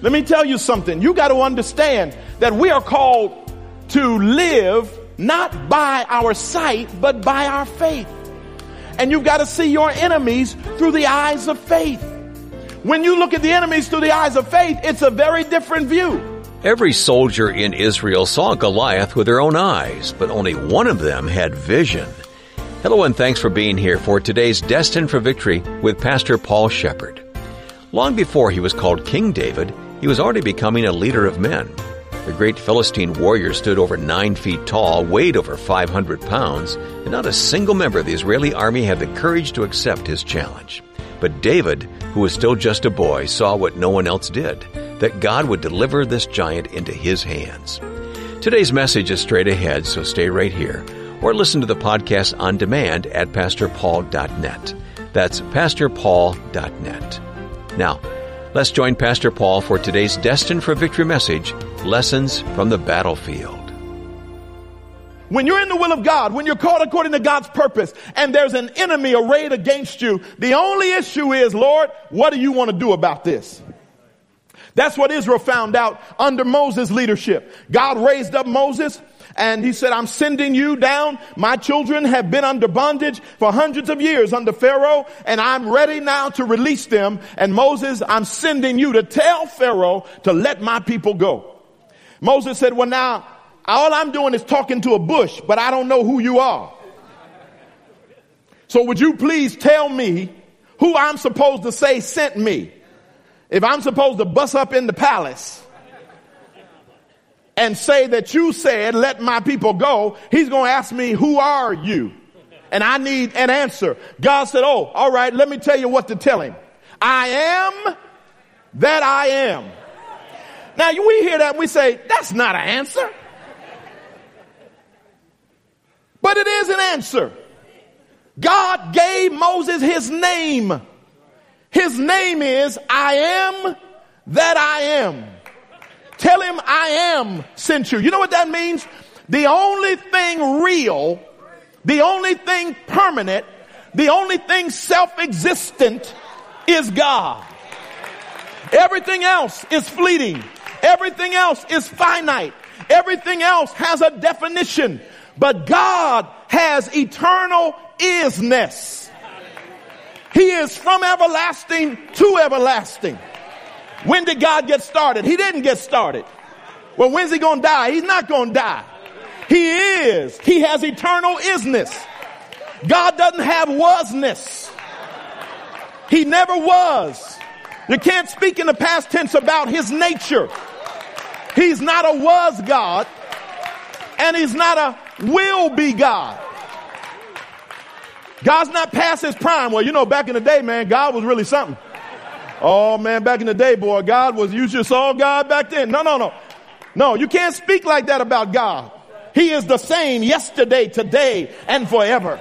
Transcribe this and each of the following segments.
Let me tell you something. You got to understand that we are called to live not by our sight, but by our faith. And you've got to see your enemies through the eyes of faith. When you look at the enemies through the eyes of faith, it's a very different view. Every soldier in Israel saw Goliath with their own eyes, but only one of them had vision. Hello and thanks for being here for today's Destined for Victory with Pastor Paul Shepherd. Long before he was called King David, he was already becoming a leader of men. The great Philistine warrior stood over 9 feet tall, weighed over 500 pounds, and not a single member of the Israeli army had the courage to accept his challenge. But David, who was still just a boy, saw what no one else did, that God would deliver this giant into his hands. Today's message is straight ahead, so stay right here, or listen to the podcast on demand at pastorpaul.net. That's pastorpaul.net. Now, let's join Pastor Paul for today's Destined for Victory message, Lessons from the Battlefield. When you're in the will of God, when you're called according to God's purpose, and there's an enemy arrayed against you, the only issue is, Lord, what do you want to do about this? That's what Israel found out under Moses' leadership. God raised up Moses, and he said, I'm sending you down. My children have been under bondage for hundreds of years under Pharaoh, and I'm ready now to release them. And Moses, I'm sending you to tell Pharaoh to let my people go. Moses said, well, now, all I'm doing is talking to a bush, but I don't know who you are. So would you please tell me who I'm supposed to say sent me? If I'm supposed to bust up in the palace and say that you said, let my people go, he's going to ask me, who are you? And I need an answer. God said, oh, all right, let me tell you what to tell him. I am that I am. Now, we hear that and we say, that's not an answer. But it is an answer. God gave Moses his name. His name is I am that I am. Tell him I am sent you. You know what that means? The only thing real, the only thing permanent, the only thing self-existent is God. Everything else is fleeting. Everything else is finite. Everything else has a definition. But God has eternal isness. He is from everlasting to everlasting. When did God get started? He didn't get started. Well, when's he going to die? He's not going to die. He is. He has eternal isness. God doesn't have wasness. He never was. You can't speak in the past tense about his nature. He's not a was God, and he's not a will be God. God's not past his prime. Well, you know, back in the day, man, God was really something. Oh, man, back in the day, boy, you just saw God back then. No, you can't speak like that about God. He is the same yesterday, today, and forever.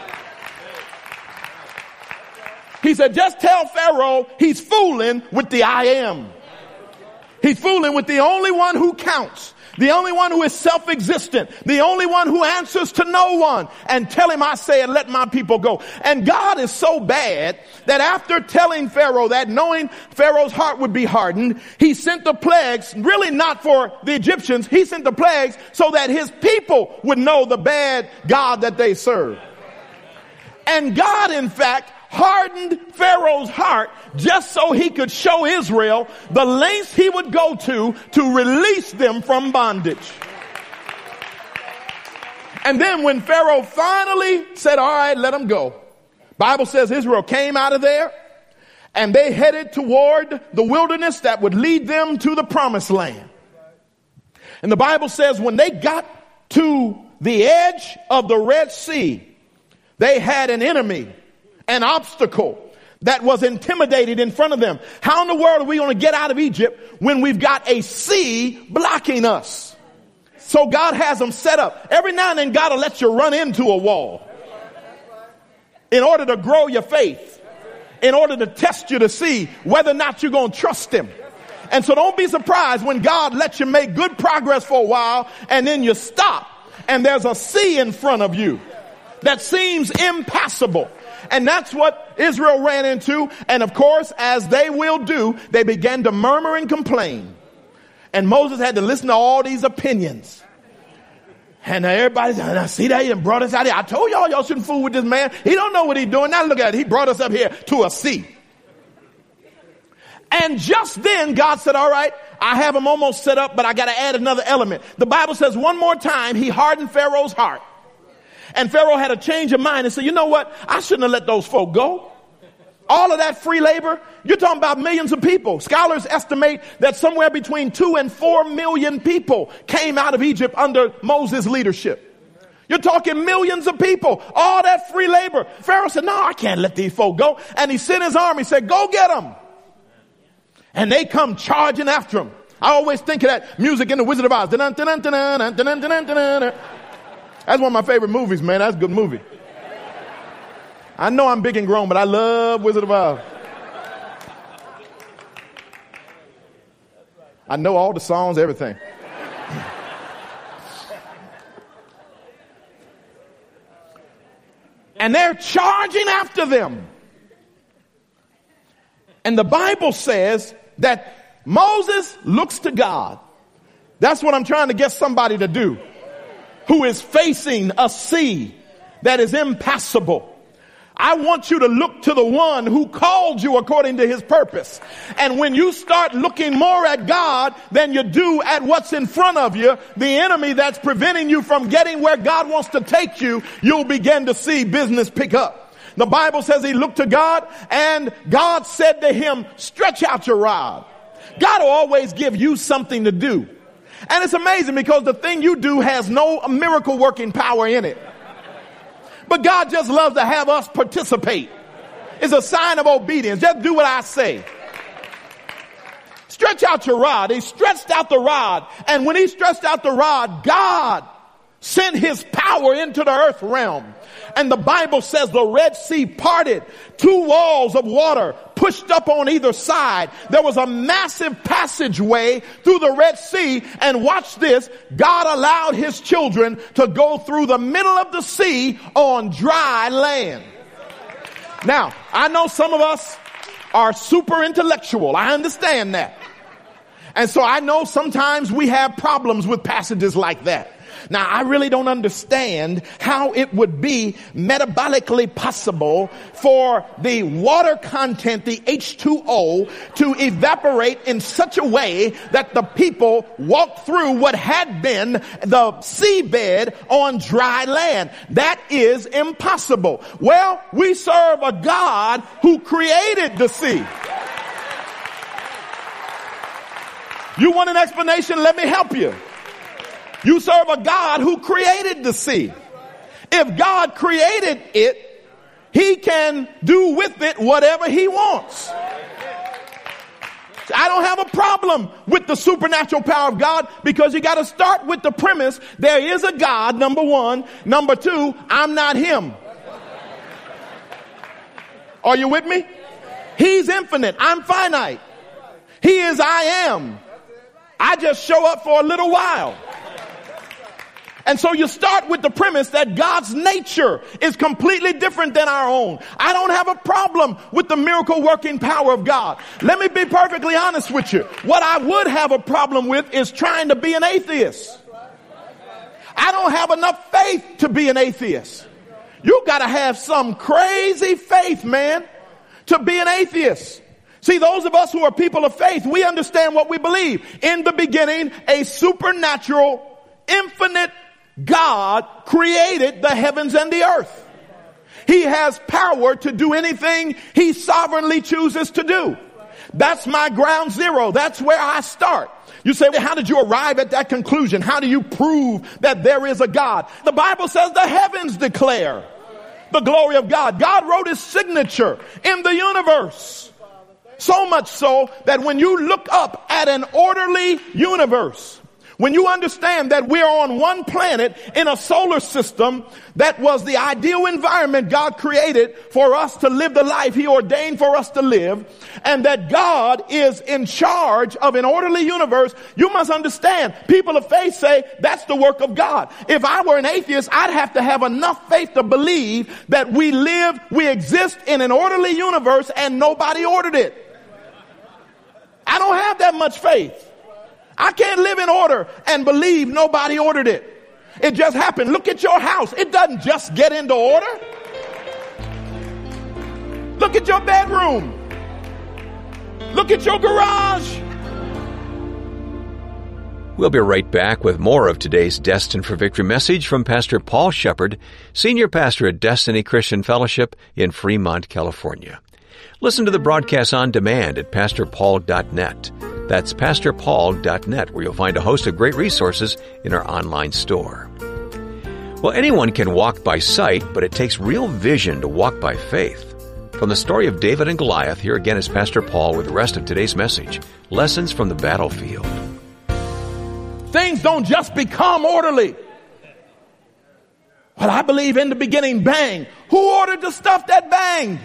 He said, just tell Pharaoh he's fooling with the I am. He's fooling with the only one who counts, the only one who is self-existent, the only one who answers to no one. And tell him I said, let my people go. And God is so bad that after telling Pharaoh that, knowing Pharaoh's heart would be hardened, he sent the plagues, really not for the Egyptians. He sent the plagues so that his people would know the bad God that they serve. And God, in fact, hardened Pharaoh's heart just so he could show Israel the lengths he would go to release them from bondage. And then when Pharaoh finally said, all right, let them go, Bible says Israel came out of there and they headed toward the wilderness that would lead them to the promised land. And the Bible says when they got to the edge of the Red Sea, they had an enemy, an obstacle that was intimidated in front of them. How in the world are we going to get out of Egypt when we've got a sea blocking us? So God has them set up. Every now and then God will let you run into a wall in order to grow your faith, in order to test you to see whether or not you're going to trust him. And so don't be surprised when God lets you make good progress for a while and then you stop and there's a sea in front of you. that seems impassable. And that's what Israel ran into. And of course, as they will do, they began to murmur and complain. And Moses had to listen to all these opinions. And everybody said, "I see that he brought us out here. I told y'all shouldn't fool with this man. He don't know what he's doing. Now look at it. He brought us up here to a sea." And just then God said, "All right, I have him almost set up, but I got to add another element." The Bible says one more time, he hardened Pharaoh's heart. And Pharaoh had a change of mind and said, "You know what? I shouldn't have let those folk go. All of that free labor, you're talking about millions of people." Scholars estimate that somewhere between 2 and 4 million people came out of Egypt under Moses' leadership. You're talking millions of people, all that free labor. Pharaoh said, "No, I can't let these folk go." And he sent his army, said, "Go get them." And they come charging after him. I always think of that music in The Wizard of Oz. That's one of my favorite movies, man. That's a good movie. I know I'm big and grown, but I love Wizard of Oz. I know all the songs, everything. And they're charging after them. And the Bible says that Moses looks to God. That's what I'm trying to get somebody to do, who is facing a sea that is impassable. I want you to look to the one who called you according to his purpose. And when you start looking more at God than you do at what's in front of you, the enemy that's preventing you from getting where God wants to take you, you'll begin to see business pick up. The Bible says he looked to God, and God said to him, "Stretch out your rod." God will always give you something to do. And it's amazing because the thing you do has no miracle working power in it. But God just loves to have us participate. It's a sign of obedience. Just do what I say. Stretch out your rod. He stretched out the rod. And when he stretched out the rod, God sent his power into the earth realm. And the Bible says the Red Sea parted. 2 walls of water pushed up on either side. There was a massive passageway through the Red Sea. And watch this. God allowed his children to go through the middle of the sea on dry land. Now, I know some of us are super intellectual. I understand that. And so I know sometimes we have problems with passages like that. Now, I really don't understand how it would be metabolically possible for the water content, the H2O, to evaporate in such a way that the people walked through what had been the seabed on dry land. That is impossible. Well, we serve a God who created the sea. You want an explanation? Let me help you. You serve a God who created the sea. If God created it, he can do with it whatever he wants. I don't have a problem with the supernatural power of God, because you got to start with the premise there is a God, number one. Number two, I'm not him. Are you with me? He's infinite. I'm finite. He is I am. I just show up for a little while. And so you start with the premise that God's nature is completely different than our own. I don't have a problem with the miracle working power of God. Let me be perfectly honest with you. What I would have a problem with is trying to be an atheist. I don't have enough faith to be an atheist. You got to have some crazy faith, man, to be an atheist. See, those of us who are people of faith, we understand what we believe. In the beginning, a supernatural, infinite God created the heavens and the earth. He has power to do anything he sovereignly chooses to do. That's my ground zero. That's where I start. You say, well, how did you arrive at that conclusion? How do you prove that there is a God? The Bible says the heavens declare the glory of God. God wrote his signature in the universe. So much so that when you look up at an orderly universe, When you understand that we're on one planet in a solar system that was the ideal environment God created for us to live the life He ordained for us to live, and that God is in charge of an orderly universe, you must understand, people of faith say that's the work of God. If I were an atheist, I'd have to have enough faith to believe that we exist in an orderly universe and nobody ordered it. I don't have that much faith. I can't live in order and believe nobody ordered it. It just happened. Look at your house. It doesn't just get into order. Look at your bedroom. Look at your garage. We'll be right back with more of today's Destined for Victory message from Pastor Paul Shepard, Senior Pastor at Destiny Christian Fellowship in Fremont, California. Listen to the broadcast on demand at pastorpaul.net. That's pastorpaul.net, where you'll find a host of great resources in our online store. Well, anyone can walk by sight, but it takes real vision to walk by faith. From the story of David and Goliath, here again is Pastor Paul with the rest of today's message, Lessons from the Battlefield. Things don't just become orderly. Well, I believe in the beginning bang. Who ordered the stuff that banged?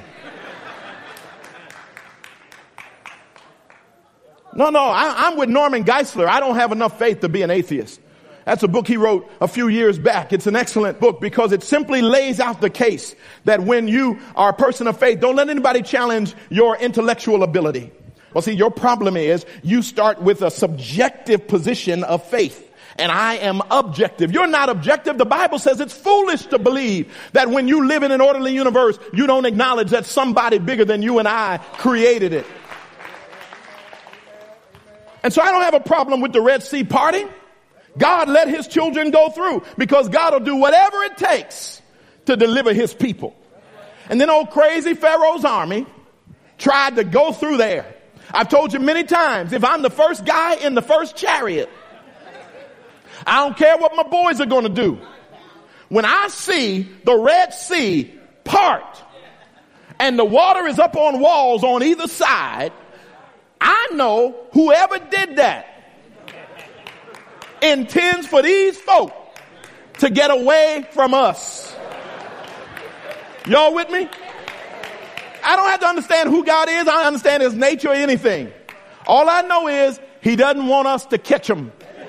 No, I'm with Norman Geisler. I don't have enough faith to be an atheist. That's a book he wrote a few years back. It's an excellent book because it simply lays out the case that when you are a person of faith, don't let anybody challenge your intellectual ability. Well, see, your problem is you start with a subjective position of faith. And I am objective. You're not objective. The Bible says it's foolish to believe that when you live in an orderly universe, you don't acknowledge that somebody bigger than you and I created it. And so I don't have a problem with the Red Sea parting. God let His children go through because God will do whatever it takes to deliver His people. And then old crazy Pharaoh's army tried to go through there. I've told you many times, if I'm the first guy in the first chariot, I don't care what my boys are going to do. When I see the Red Sea part and the water is up on walls on either side, I know whoever did that intends for these folk to get away from us. Y'all with me? I don't have to understand who God is. I don't understand His nature or anything. All I know is He doesn't want us to catch Him.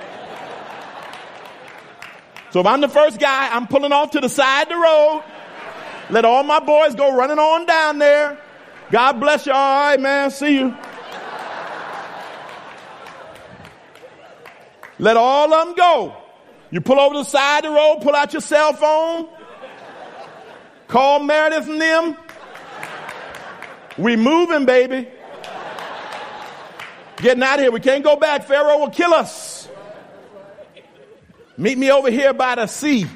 So if I'm the first guy, I'm pulling off to the side of the road. Let all my boys go running on down there. God bless you. All right, man. See you. Let all of them go. You pull over to the side of the road, pull out your cell phone. Call Meredith and them. We moving, baby. Getting out of here. We can't go back. Pharaoh will kill us. Meet me over here by the sea.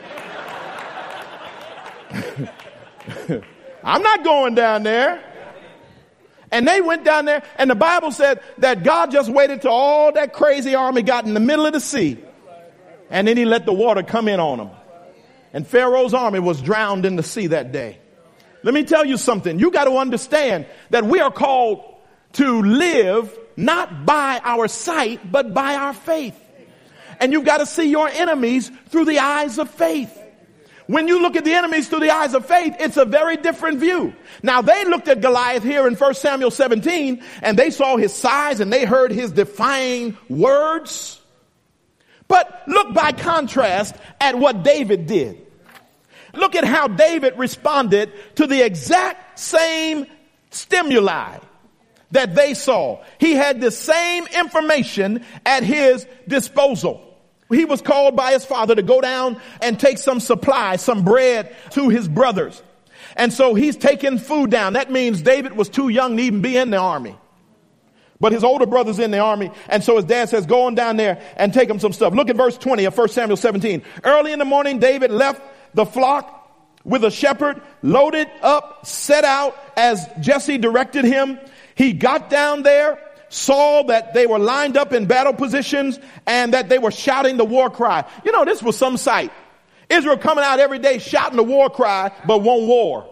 I'm not going down there. And they went down there, and the Bible said that God just waited till all that crazy army got in the middle of the sea. And then He let the water come in on them. And Pharaoh's army was drowned in the sea that day. Let me tell you something. You got to understand that we are called to live not by our sight, but by our faith. And you've got to see your enemies through the eyes of faith. When you look at the enemies through the eyes of faith, it's a very different view. Now, they looked at Goliath here in 1 Samuel 17, and they saw his size and they heard his defying words. But look by contrast at what David did. Look at how David responded to the exact same stimuli that they saw. He had the same information at his disposal. He was called by his father to go down and take some supplies, some bread to his brothers. And so he's taking food down. That means David was too young to even be in the army. But his older brother's in the army. And so his dad says, go on down there and take him some stuff. Look at verse 20 of 1 Samuel 17. Early in the morning, David left the flock with a shepherd, loaded up, set out as Jesse directed him. He got down there, saw that they were lined up in battle positions and that they were shouting the war cry. You know, this was some sight. Israel coming out every day shouting the war cry, but won't war.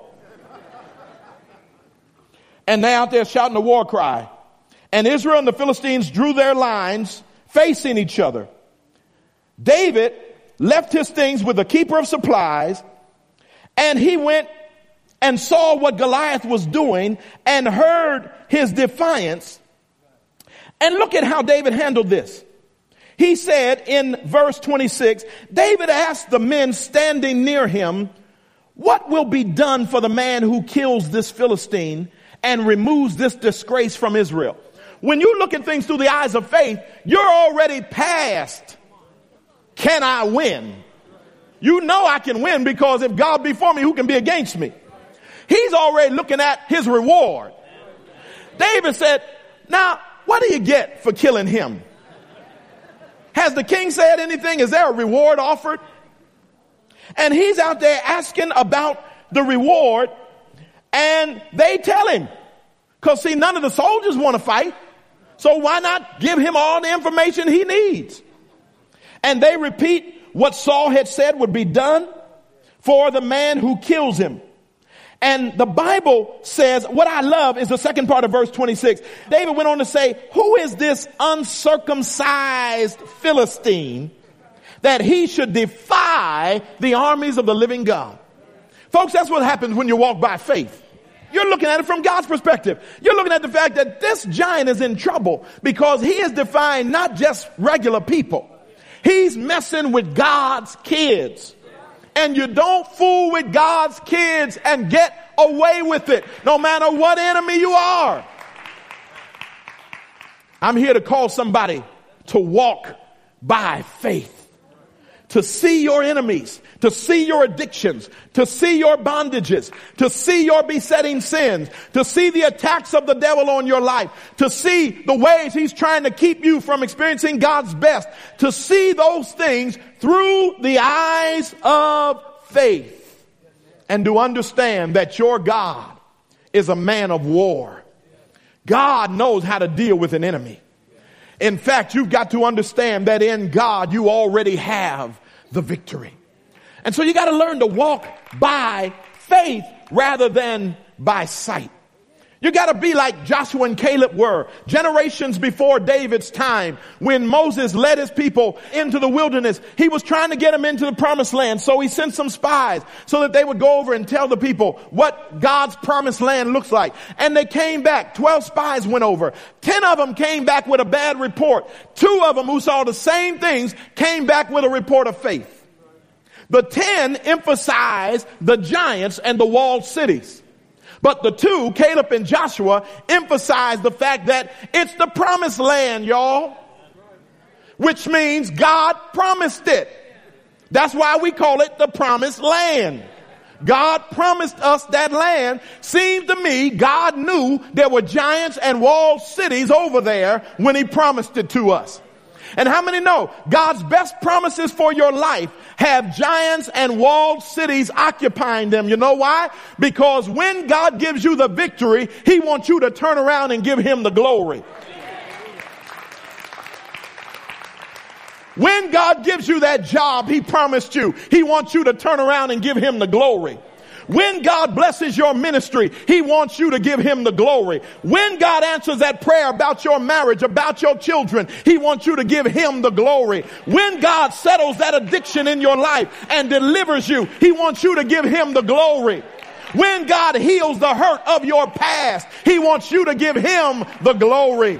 And they're out there shouting the war cry. And Israel and the Philistines drew their lines facing each other. David left his things with the keeper of supplies, and he went and saw what Goliath was doing and heard his defiance. And look at how David handled this. He said in verse 26, David asked the men standing near him, what will be done for the man who kills this Philistine and removes this disgrace from Israel? When you look at things through the eyes of faith, you're already past, can I win? You know I can win, because if God be for me, who can be against me? He's already looking at his reward. David said, now, what do you get for killing him? Has the king said anything? Is there a reward offered? And he's out there asking about the reward, and they tell him, because see, none of the soldiers want to fight, so why not give him all the information he needs? And they repeat what Saul had said would be done for the man who kills him. And the Bible says, what I love is the second part of verse 26. David went on to say, who is this uncircumcised Philistine that he should defy the armies of the living God? Folks, that's what happens when you walk by faith. You're looking at it from God's perspective. You're looking at the fact that this giant is in trouble because he is defying not just regular people. He's messing with God's kids. And you don't fool with God's kids and get away with it, no matter what enemy you are. I'm here to call somebody to walk by faith, to see your enemies, to see your addictions, to see your bondages, to see your besetting sins, to see the attacks of the devil on your life, to see the ways he's trying to keep you from experiencing God's best, to see those things through the eyes of faith, and to understand that your God is a man of war. God knows how to deal with an enemy. In fact, you've got to understand that in God you already have the victory. And so you got to learn to walk by faith rather than by sight. You got to be like Joshua and Caleb were generations before David's time. When Moses led his people into the wilderness, he was trying to get them into the promised land. So he sent some spies so that they would go over and tell the people what God's promised land looks like. And they came back. 12 spies went over. 10 of them came back with a bad report. 2 of them who saw the same things came back with a report of faith. The 10 emphasized the giants and the walled cities. But the 2, Caleb and Joshua, emphasized the fact that it's the promised land, y'all. Which means God promised it. That's why we call it the promised land. God promised us that land. Seems to me God knew there were giants and walled cities over there when he promised it to us. And how many know God's best promises for your life have giants and walled cities occupying them? You know why? Because when God gives you the victory, he wants you to turn around and give him the glory. When God gives you that job he promised you, he wants you to turn around and give him the glory. When God blesses your ministry, he wants you to give him the glory. When God answers that prayer about your marriage, about your children, he wants you to give him the glory. When God settles that addiction in your life and delivers you, he wants you to give him the glory. When God heals the hurt of your past, he wants you to give him the glory.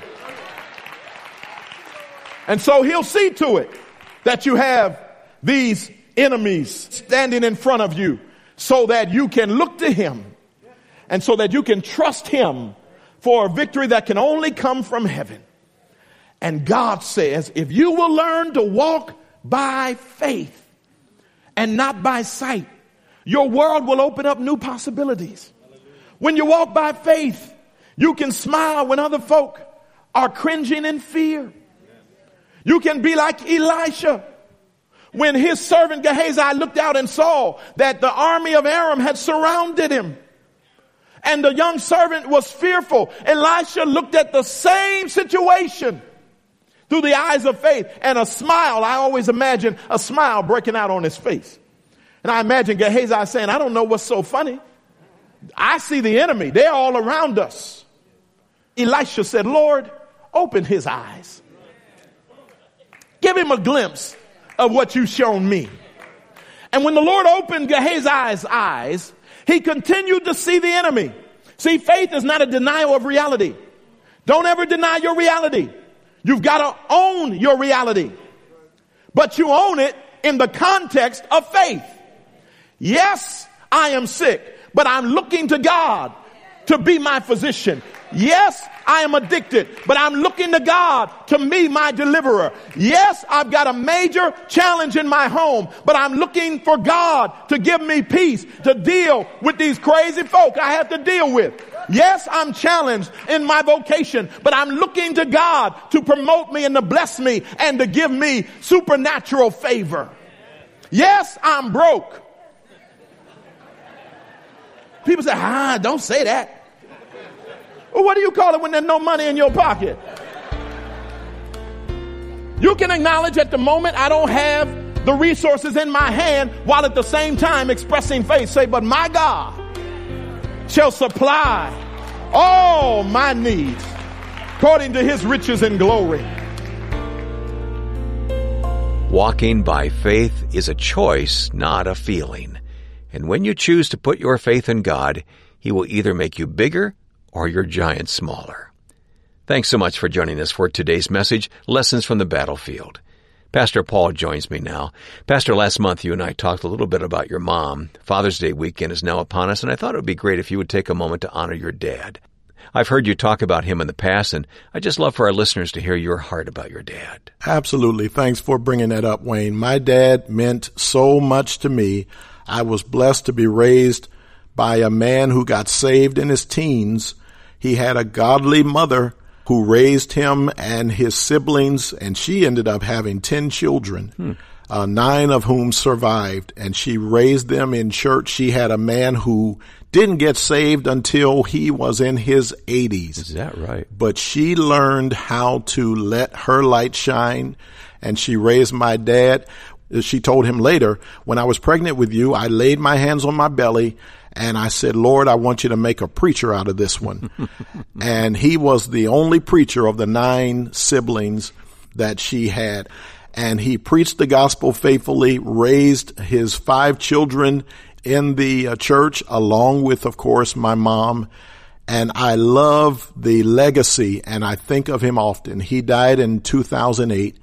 And so he'll see to it that you have these enemies standing in front of you, so that you can look to him and so that you can trust him for a victory that can only come from heaven. And God says, if you will learn to walk by faith and not by sight, your world will open up new possibilities. When you walk by faith, you can smile when other folk are cringing in fear. You can be like Elisha. When his servant Gehazi looked out and saw that the army of Aram had surrounded him, and the young servant was fearful, Elisha looked at the same situation through the eyes of faith, and a smile, I always imagine a smile breaking out on his face. And I imagine Gehazi saying, I don't know what's so funny. I see the enemy. They're all around us. Elisha said, Lord, open his eyes. Give him a glimpse of what you've shown me. And when the Lord opened Gehazi's eyes, he continued to see the enemy. See, faith is not a denial of reality. Don't ever deny your reality. You've got to own your reality. But you own it in the context of faith. Yes, I am sick, but I'm looking to God to be my physician. Yes, I am addicted, but I'm looking to God to be my deliverer. Yes, I've got a major challenge in my home, but I'm looking for God to give me peace to deal with these crazy folk I have to deal with. Yes, I'm challenged in my vocation, but I'm looking to God to promote me and to bless me and to give me supernatural favor. Yes, I'm broke. People say, don't say that. Well, what do you call it when there's no money in your pocket? You can acknowledge at the moment I don't have the resources in my hand, while at the same time expressing faith. Say, but my God shall supply all my needs according to his riches and glory. Walking by faith is a choice, not a feeling. And when you choose to put your faith in God, he will either make you bigger or your giant smaller. Thanks so much for joining us for today's message, Lessons from the Battlefield. Pastor Paul joins me now. Pastor, last month you and I talked a little bit about your mom. Father's Day weekend is now upon us, and I thought it would be great if you would take a moment to honor your dad. I've heard you talk about him in the past, and I'd just love for our listeners to hear your heart about your dad. Absolutely. Thanks for bringing that up, Wayne. My dad meant so much to me. I was blessed to be raised by a man who got saved in his teens. He had a godly mother who raised him and his siblings, and she ended up having 10 children, 9 of whom survived, and she raised them in church. She had a man who didn't get saved until he was in his 80s. Is that right? But she learned how to let her light shine, and she raised my dad. She told him later, when I was pregnant with you, I laid my hands on my belly and I said, Lord, I want you to make a preacher out of this one. And he was the only preacher of the 9 siblings that she had. And he preached the gospel faithfully, raised his 5 children in the church, along with, of course, my mom. And I love the legacy, and I think of him often. He died in 2008.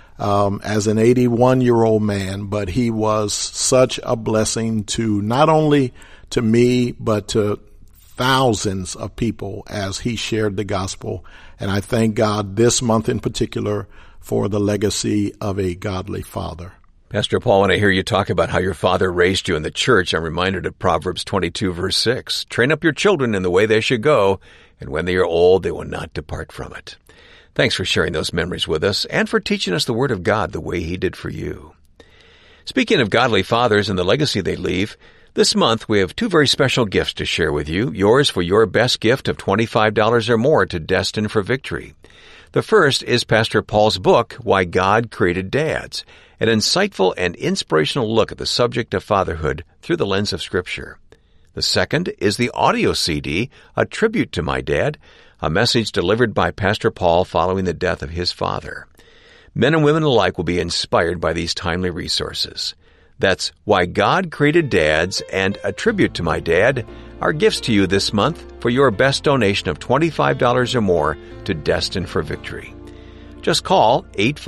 As an 81-year-old man, but he was such a blessing to not only to me, but to thousands of people as he shared the gospel. And I thank God this month in particular for the legacy of a godly father. Pastor Paul, when I hear you talk about how your father raised you in the church, I'm reminded of Proverbs 22, verse 6. Train up your children in the way they should go, and when they are old, they will not depart from it. Thanks for sharing those memories with us and for teaching us the Word of God the way he did for you. Speaking of godly fathers and the legacy they leave, this month we have 2 very special gifts to share with you, yours for your best gift of $25 or more to Destined for Victory. The first is Pastor Paul's book, Why God Created Dads, an insightful and inspirational look at the subject of fatherhood through the lens of Scripture. The second is the audio CD, A Tribute to My Dad, a message delivered by Pastor Paul following the death of his father. Men and women alike will be inspired by these timely resources. That's Why God Created Dads and A Tribute to My Dad, our gifts to you this month for your best donation of $25 or more to Destined for Victory. Just call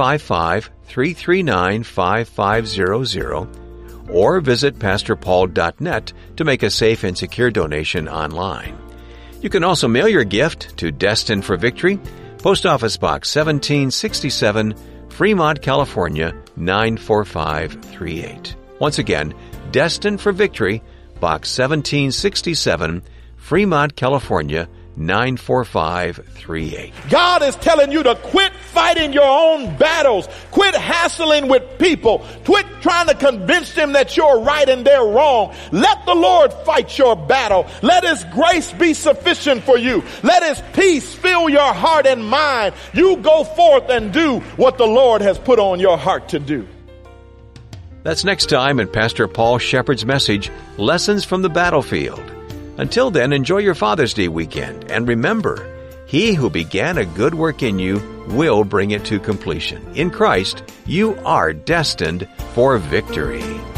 855-339-5500 or visit pastorpaul.net to make a safe and secure donation online. You can also mail your gift to Destined for Victory, Post Office Box 1767, Fremont, California, 94538. Once again, Destined for Victory, Box 1767, Fremont, California, 94538. God is telling you to quit fighting your own battles. Quit hassling with people. Quit trying to convince them that you're right and they're wrong. Let the Lord fight your battle. Let his grace be sufficient for you. Let his peace fill your heart and mind. You go forth and do what the Lord has put on your heart to do. That's next time in Pastor Paul Shepherd's message, Lessons from the Battlefield. Until then, enjoy your Father's Day weekend, and remember, he who began a good work in you will bring it to completion. In Christ, you are destined for victory.